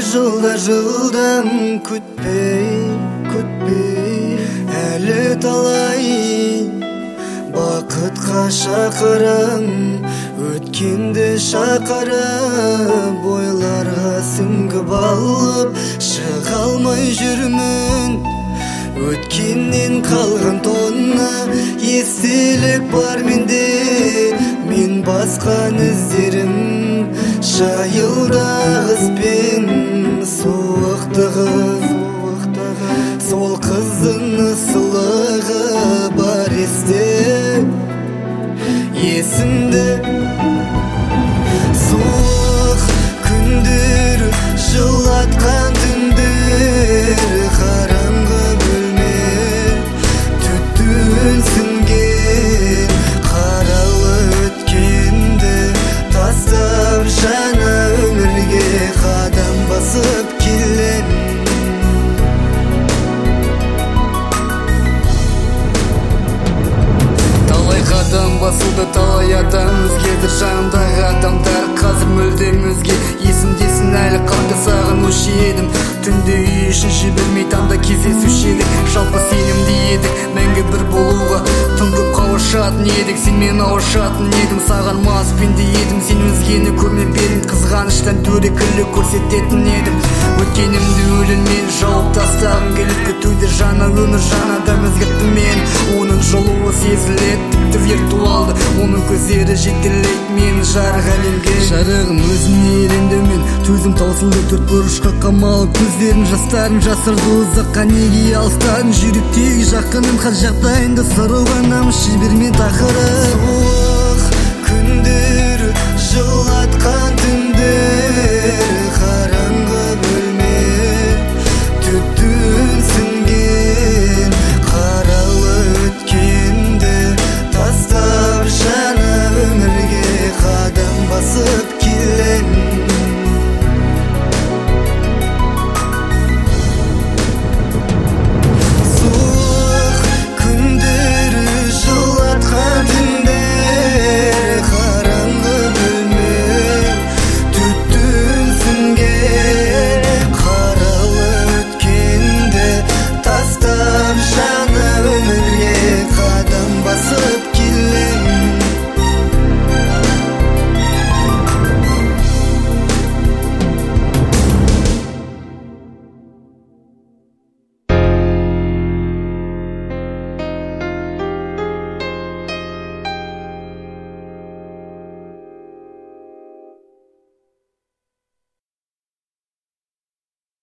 жылдан күтпей әлі талай бақытқа шақырам, өткенді шақырып бойларға сүңгіп алып шыға алмай жүрмін. Өткеннен қалған тонна естелік бар менде, мен басқан іздерім жайылда қызбен суықтығы. Сол қыздың ысылығы бар есімде. Суық күндер, жылатқан түндер, қараңғы бөлме түтін сіңген, қаралы өткенді тастап жаңа өмірге қадам басып келем. Қадам басылды, талай адам өзгерді, жанымдағы адамдар қазір мүлдем өзге. Есімдесін әлі қанды сағынушы едім, түнде үй ішін жібермей таңда кездесуші едік. Жалпы сенімді едік мәңгі бір болуға, тым көп қауышатын едік, сен мен ауышатын едім. Саған мас пенде едім, сен өзгені көрмеп едің, қызғаныштан дөрекілік көрсететін едім. Өткенімді өліммен жауып тастағым келіп, күтуде жаңа өмір, жаңа адам өзгертті мен. Оның жолуы сезіледі тіпті виртуалды, оның көздері жетелейді мені жарық әлемге. Жарығым өзіне елендеумен төзім таусылды, төрт бұрышқа қамалып көздерін жастарын жасырды ұзаққа. Неге алыстадың жүректегі жақыным, қал жағдайында сырылған намыс жіберме тақырып. Суық күндер,